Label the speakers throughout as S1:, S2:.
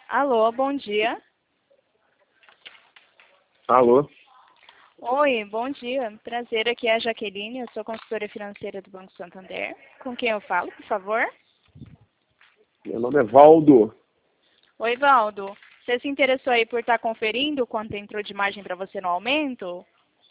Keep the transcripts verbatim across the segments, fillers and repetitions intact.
S1: Alô, bom dia.
S2: Alô?
S1: Oi, bom dia. Prazer, aqui é a Jaqueline, eu sou consultora financeira do Banco Santander. Com quem eu falo, por favor?
S2: Meu nome é Valdo.
S1: Oi, Valdo. Você se interessou aí por estar conferindo quanto entrou de margem para você no aumento?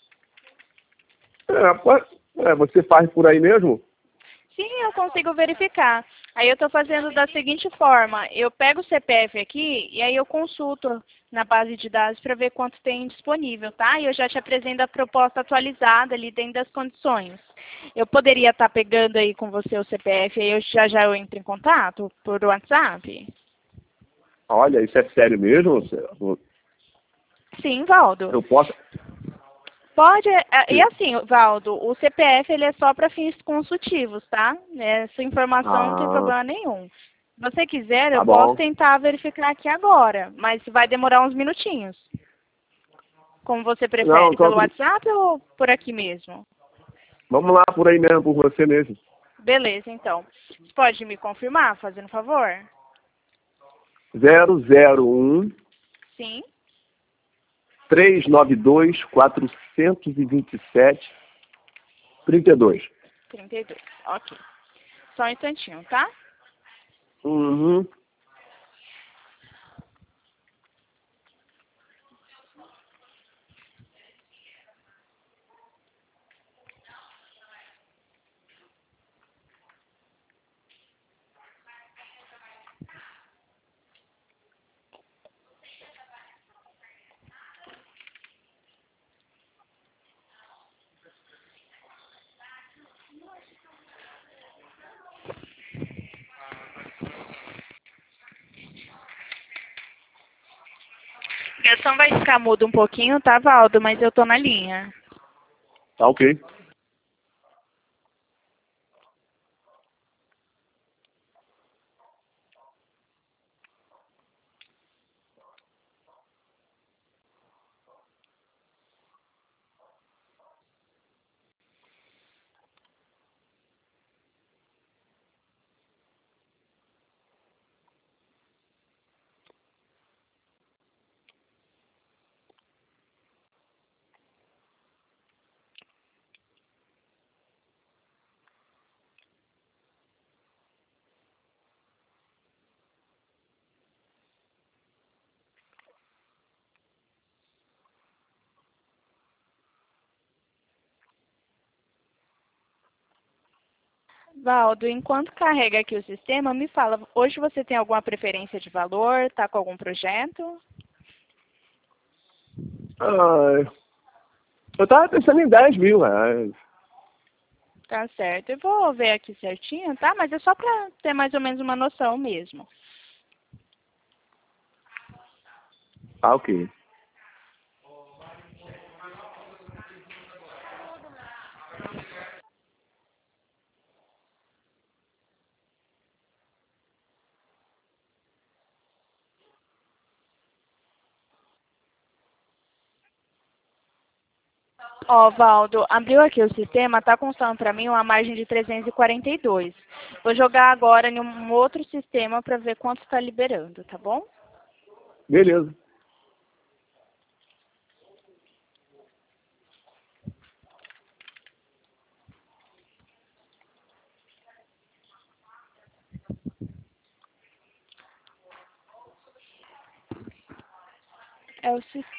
S2: É, pô, é, você faz por aí mesmo?
S1: Sim, eu consigo verificar. Aí eu estou fazendo da seguinte forma, eu pego o C P F aqui e aí eu consulto na base de dados para ver quanto tem disponível, tá? E eu já te apresento a proposta atualizada ali dentro das condições. Eu poderia estar pegando aí com você o C P F, aí eu já já eu entro em contato por WhatsApp?
S2: Olha, isso é sério mesmo? Você-
S1: Sim, Valdo.
S2: Eu posso...
S1: Pode, é, e
S2: Sim.
S1: assim, Valdo, o C P F ele é só para fins consultivos, tá? Essa informação não tem
S2: Ah,
S1: problema nenhum. Se você quiser, eu
S2: tá
S1: posso
S2: bom.
S1: tentar verificar aqui agora, mas vai demorar uns minutinhos. Como você
S2: Não,
S1: prefere,
S2: só...
S1: pelo WhatsApp ou por aqui mesmo?
S2: Vamos lá por aí mesmo, por você mesmo.
S1: Beleza, então. Você pode me confirmar, fazendo um favor?
S2: zero zero um
S1: Sim,
S2: três nove dois quatro dois sete trinta e dois.
S1: trinta e dois. Ok. Só um instantinho, tá?
S2: Uhum.
S1: A ligação vai ficar muda um pouquinho, tá, Valdo? Mas eu tô na linha.
S2: Tá ok.
S1: Valdo, enquanto carrega aqui o sistema, me fala, hoje você tem alguma preferência de valor? Está com algum projeto?
S2: Ah, eu tava pensando em dez mil reais.
S1: Tá certo. Eu vou ver aqui certinho, tá? Mas é só para ter mais ou menos uma noção mesmo.
S2: Tá ok.
S1: Ó, Valdo, abriu aqui o sistema, tá constando para mim uma margem de trezentos e quarenta e dois. Vou jogar agora em um outro sistema para ver quanto está liberando, tá bom?
S2: Beleza.
S1: É o sistema.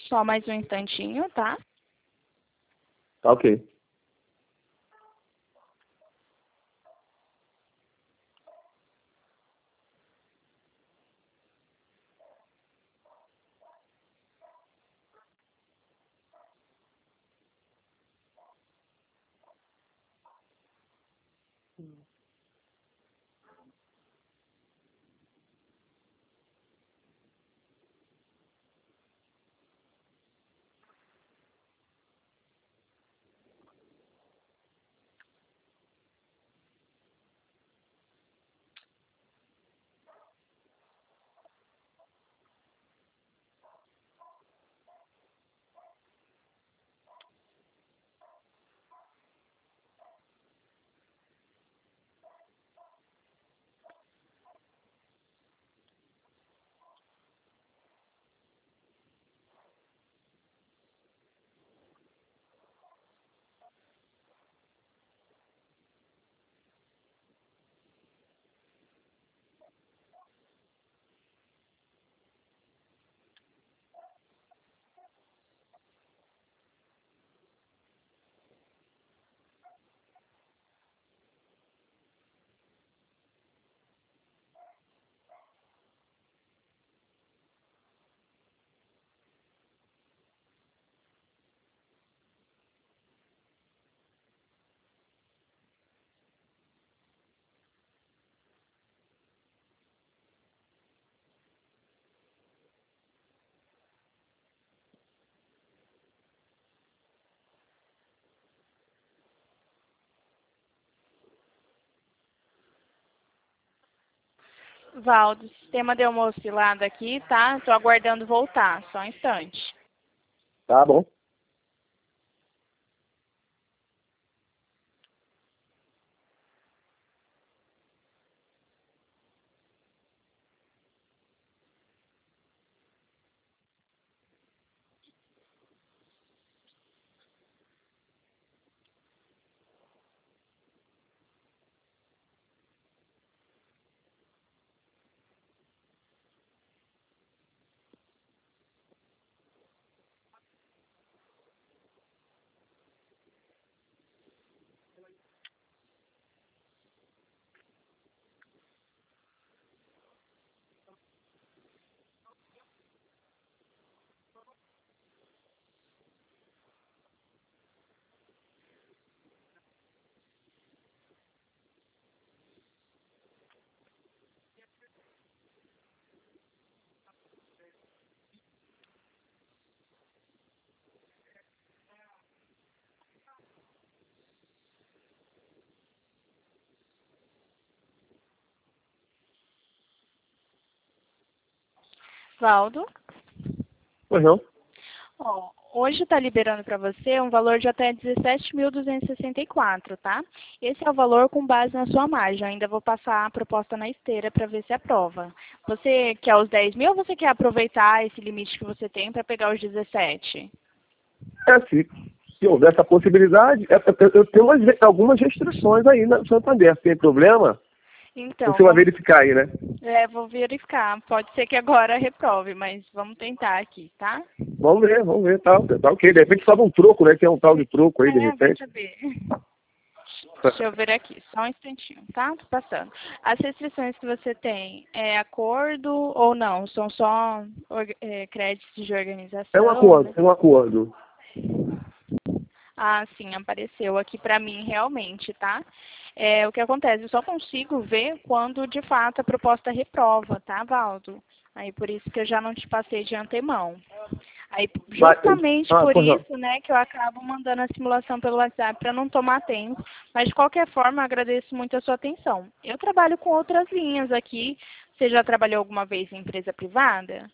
S1: Só mais um instantinho, tá?
S2: Tá ok.
S1: Valdo, o sistema deu uma oscilada aqui, tá? Tô aguardando voltar, só um instante.
S2: Tá bom.
S1: Valdo?
S2: Pois não.
S1: Ó, hoje está liberando para você um valor de até dezessete mil duzentos e sessenta e quatro, tá? Esse é o valor com base na sua margem. Eu ainda vou passar a proposta na esteira para ver se aprova. Você quer os dez mil ou você quer aproveitar esse limite que você tem para pegar os dezessete?
S2: É, se, se houver essa possibilidade, é, eu, eu tenho umas, algumas restrições aí na Santander. Tem problema?
S1: Então,
S2: Você vai
S1: vamos,
S2: verificar aí, né?
S1: é, vou verificar. Pode ser que agora reprove, mas vamos tentar aqui, tá?
S2: Vamos ver, vamos ver. Tá, tá ok. De repente sobe um troco, né? Tem um tal de troco aí, de
S1: É, vai
S2: repente.
S1: saber. Deixa eu ver aqui, só um instantinho, tá? Tô passando. As restrições que você tem, é acordo ou não? São só é, créditos de organização?
S2: É um acordo,
S1: Né?
S2: é um acordo.
S1: Ah, sim, apareceu aqui para mim realmente, tá? É, o que acontece, eu só consigo ver quando de fato a proposta reprova, tá, Valdo? Aí por isso que eu já não te passei de antemão. Aí justamente
S2: Ah,
S1: por
S2: pois não.
S1: isso, né, que eu acabo mandando a simulação pelo WhatsApp para não tomar tempo. Mas de qualquer forma, eu agradeço muito a sua atenção. Eu trabalho com outras linhas aqui. Você já trabalhou alguma vez em empresa privada?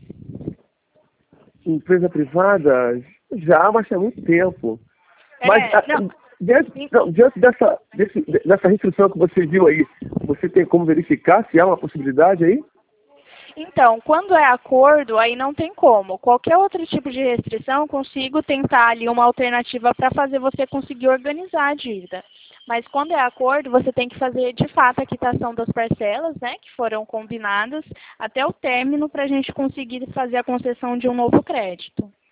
S2: Empresa privada? Já, mas tem muito tempo.
S1: É,
S2: Mas a,
S1: não.
S2: diante, não, diante dessa, desse, dessa restrição que você viu aí, você tem como verificar se há uma possibilidade aí?
S1: Então, quando é acordo, aí não tem como. Qualquer outro tipo de restrição, eu consigo tentar ali uma alternativa para fazer você conseguir organizar a dívida. Mas quando é acordo, você tem que fazer de fato a quitação das parcelas, né, que foram combinadas, até o término para a gente conseguir fazer a concessão de um novo crédito.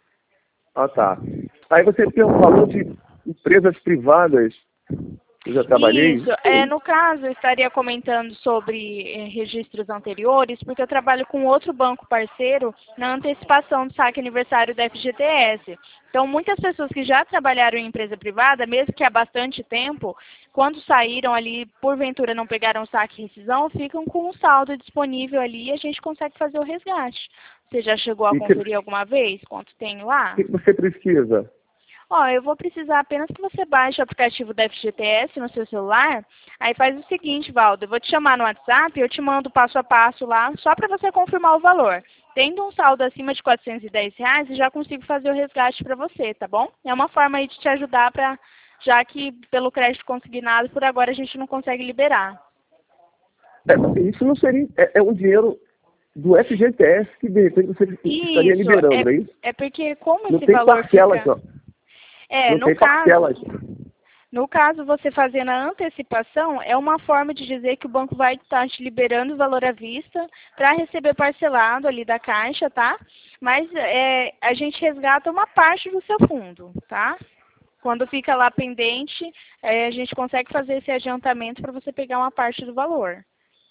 S2: Ah, tá. Aí você falou de empresas privadas. Eu já trabalhei.
S1: Isso, é, no caso, eu estaria comentando sobre eh, registros anteriores, porque eu trabalho com outro banco parceiro na antecipação do saque aniversário da F G T S. Então, muitas pessoas que já trabalharam em empresa privada, mesmo que há bastante tempo, quando saíram ali, porventura não pegaram saque e rescisão, ficam com um saldo disponível ali e a gente consegue fazer o resgate. Você já chegou a
S2: E que,
S1: conferir alguma vez quanto tem lá?
S2: o que você precisa?
S1: Ó, eu vou precisar apenas que você baixe o aplicativo da F G T S no seu celular. Aí faz o seguinte, Valdo, eu vou te chamar no WhatsApp, eu te mando passo a passo lá, só para você confirmar o valor. Tendo um saldo acima de quatrocentos e dez reais, eu já consigo fazer o resgate para você, tá bom? É uma forma aí de te ajudar, pra, já que pelo crédito consignado, por agora a gente não consegue liberar.
S2: É, isso não seria... É, é um dinheiro do F G T S que, de repente, você estaria
S1: Isso,
S2: liberando,
S1: é,
S2: é isso?
S1: é porque como
S2: Não
S1: esse
S2: tem
S1: valor
S2: parcelas,
S1: fica...
S2: não.
S1: É,
S2: Não
S1: no
S2: tem
S1: caso...
S2: parcelas.
S1: No caso, você fazendo a antecipação é uma forma de dizer que o banco vai estar te liberando o valor à vista para receber parcelado ali da caixa, tá? Mas é, a gente resgata uma parte do seu fundo, tá? Quando fica lá pendente, é, a gente consegue fazer esse adiantamento para você pegar uma parte do valor.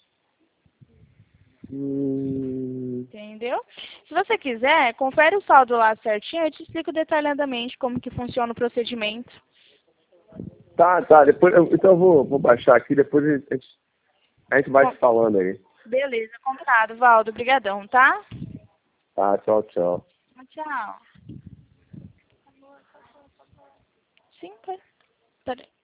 S2: Hum...
S1: Entendeu? Se você quiser, confere o saldo lá certinho, eu te explico detalhadamente como que funciona o procedimento.
S2: Tá, tá. Depois, eu- então eu vou, vou baixar aqui, depois a gente, a gente vai
S1: Com-
S2: se falando aí.
S1: Beleza, combinado, Valdo. Obrigadão, tá?
S2: Tá, tchau, tchau.
S1: Tchau. Sim, peraí.